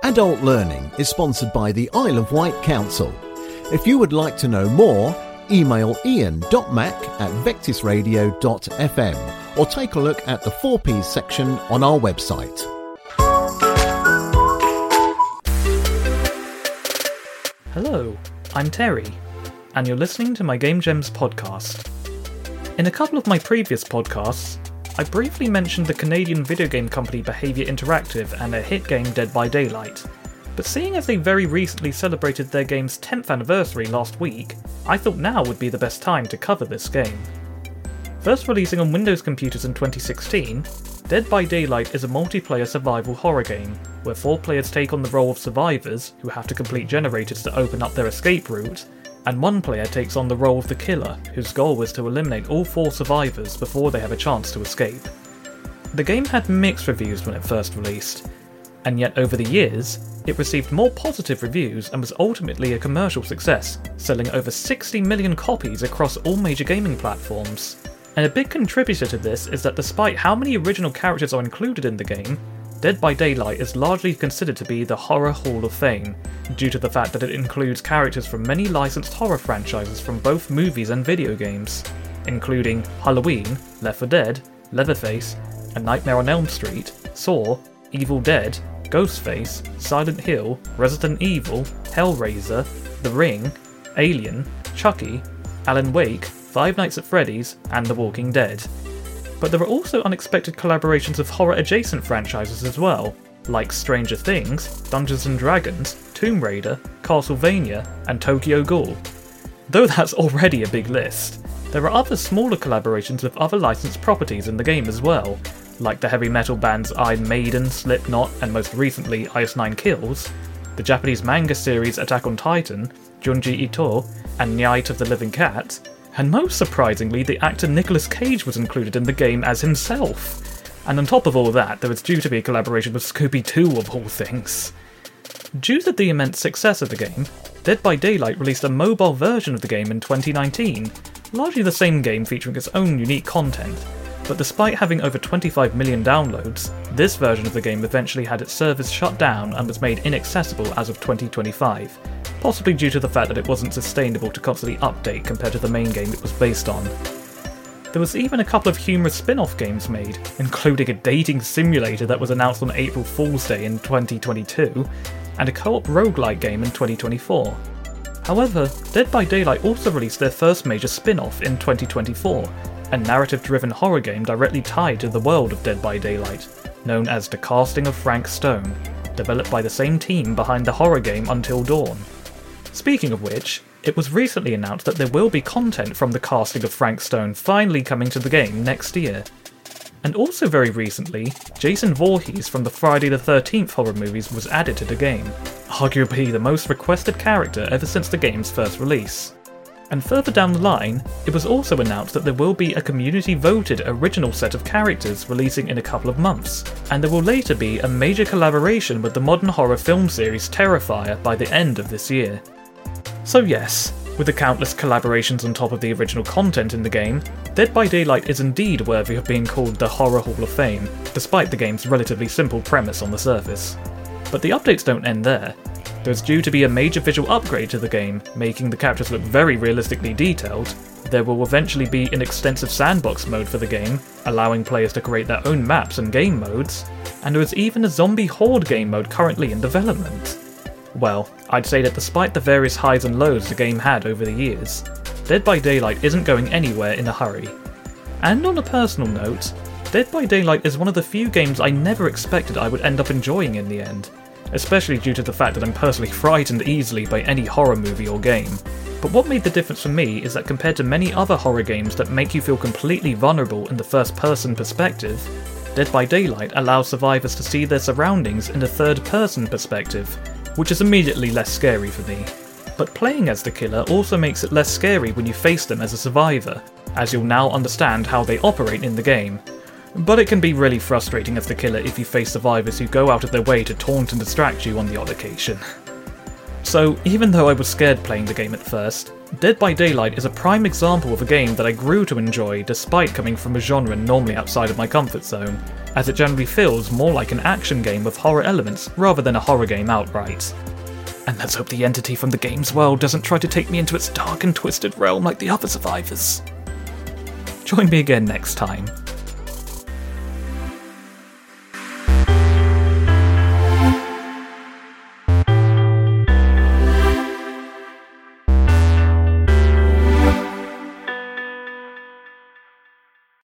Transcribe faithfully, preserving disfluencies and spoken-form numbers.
Adult Learning is sponsored by the Isle of Wight Council. If you would like to know more, email ian dot mac at vectisradio dot f m or take a look at the four Ps section on our website. Hello, I'm Terry, and you're listening to my Game Gems podcast. In a couple of my previous podcasts, I briefly mentioned the Canadian video game company Behaviour Interactive and their hit game Dead by Daylight, but seeing as they very recently celebrated their game's tenth anniversary last week, I thought now would be the best time to cover this game. First releasing on Windows computers in twenty sixteen, Dead by Daylight is a multiplayer survival horror game, where four players take on the role of survivors who have to complete generators to open up their escape route, and one player takes on the role of the killer, whose goal is to eliminate all four survivors before they have a chance to escape. The game had mixed reviews when it first released, and yet over the years, it received more positive reviews and was ultimately a commercial success, selling over sixty million copies across all major gaming platforms. And a big contributor to this is that despite how many original characters are included in the game, Dead by Daylight is largely considered to be the Horror Hall of Fame, due to the fact that it includes characters from many licensed horror franchises from both movies and video games, including Halloween, Left four Dead, Leatherface, A Nightmare on Elm Street, Saw, Evil Dead, Ghostface, Silent Hill, Resident Evil, Hellraiser, The Ring, Alien, Chucky, Alan Wake, Five Nights at Freddy's, and The Walking Dead. But there are also unexpected collaborations of horror-adjacent franchises as well, like Stranger Things, Dungeons and Dragons, Tomb Raider, Castlevania, and Tokyo Ghoul. Though that's already a big list, there are other smaller collaborations with other licensed properties in the game as well, like the heavy metal bands Iron Maiden, Slipknot, and most recently Ice Nine Kills, the Japanese manga series Attack on Titan, Junji Ito, and Night of the Living Cat, and most surprisingly, the actor Nicolas Cage was included in the game as himself. And on top of all that, there was due to be a collaboration with Scooby-Doo of all things. Due to the immense success of the game, Dead by Daylight released a mobile version of the game in twenty nineteen, largely the same game featuring its own unique content. But despite having over twenty-five million downloads, this version of the game eventually had its servers shut down and was made inaccessible as of twenty twenty-five, possibly due to the fact that it wasn't sustainable to constantly update compared to the main game it was based on. There was even a couple of humorous spin-off games made, including a dating simulator that was announced on April Fool's Day in twenty twenty-two, and a co-op roguelike game in twenty twenty-four. However, Dead by Daylight also released their first major spin-off in twenty twenty-four, a narrative-driven horror game directly tied to the world of Dead by Daylight, known as The Casting of Frank Stone, developed by the same team behind the horror game Until Dawn. Speaking of which, it was recently announced that there will be content from The Casting of Frank Stone finally coming to the game next year. And also very recently, Jason Voorhees from the Friday the thirteenth horror movies was added to the game, arguably the most requested character ever since the game's first release. And further down the line, it was also announced that there will be a community-voted original set of characters releasing in a couple of months, and there will later be a major collaboration with the modern horror film series Terrifier by the end of this year. So yes, with the countless collaborations on top of the original content in the game, Dead by Daylight is indeed worthy of being called the Horror Hall of Fame, despite the game's relatively simple premise on the surface. But the updates don't end there. There's due to be a major visual upgrade to the game, making the characters look very realistically detailed. There will eventually be an extensive sandbox mode for the game, allowing players to create their own maps and game modes, and there is even a zombie horde game mode currently in development. Well, I'd say that despite the various highs and lows the game had over the years, Dead by Daylight isn't going anywhere in a hurry. And on a personal note, Dead by Daylight is one of the few games I never expected I would end up enjoying in the end, especially due to the fact that I'm personally frightened easily by any horror movie or game. But what made the difference for me is that compared to many other horror games that make you feel completely vulnerable in the first-person perspective, Dead by Daylight allows survivors to see their surroundings in the third-person perspective, which is immediately less scary for me. But playing as the killer also makes it less scary when you face them as a survivor, as you'll now understand how they operate in the game. But it can be really frustrating as the killer if you face survivors who go out of their way to taunt and distract you on the odd occasion. So, even though I was scared playing the game at first, Dead by Daylight is a prime example of a game that I grew to enjoy despite coming from a genre normally outside of my comfort zone, as it generally feels more like an action game with horror elements rather than a horror game outright. And let's hope the entity from the game's world doesn't try to take me into its dark and twisted realm like the other survivors. Join me again next time